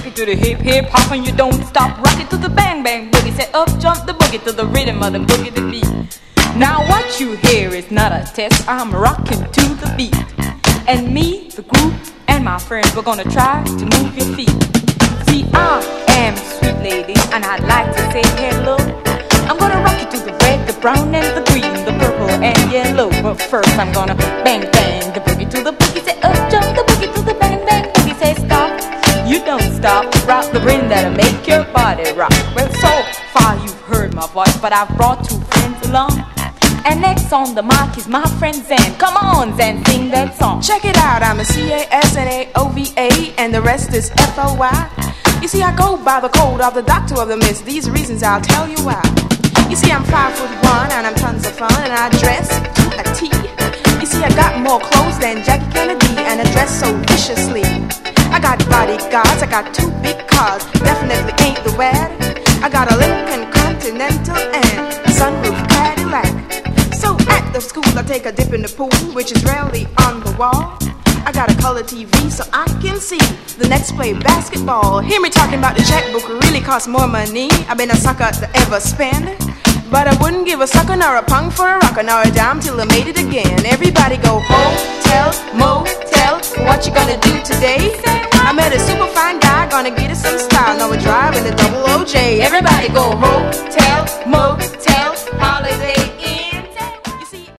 Rock it to the hip hip hop and you don't stop. Rock it to the bang bang boogie. Say up jump the boogie to the rhythm of the boogie the beat. Now what you hear is not a test. I'm rocking to the beat. And me, the group, and my friends, we're gonna try to move your feet. See, I am sweet lady, and I'd like to say hello. I'm gonna rock you to the red, the brown, and the green, the purple, and yellow. But first I'm gonna bang bang the boogie to the boogie. Say up jump the boogie to the bang bang boogie. Say stop, you don't stop. Rock the rhythm that'll make your body rock. Well, so far you've heard my voice, but I've brought two friends along. And next on the mic is my friend Zen. Come on, Zen, sing that song. Check it out, I'm a C-A-S-N-A-O-V-A, and the rest is F-O-Y. You see, I go by the code of the doctor of the mist. These reasons I'll tell you why. You see, I'm 5'1", and I'm tons of fun, and I dress to a T. You see, I got more clothes than Jackie Kennedy, and I dress so viciously. I got bodyguards, I got 2 big cars, definitely ain't the wad. I got a Lincoln Continental and a sunroof Cadillac. So at the school I take a dip in the pool, which is rarely on the wall. I got a color TV so I can see the next play basketball. Hear me talking about the checkbook really costs more money. I've been a sucker to ever spend, but I wouldn't give a sucker nor a punk for a rocker nor a dime till I made it again. Everybody go hotel, motel, what you gonna do today? I met a super fine guy, gonna get us some style. Now we're driving the double OJ. Everybody go hotel, motel,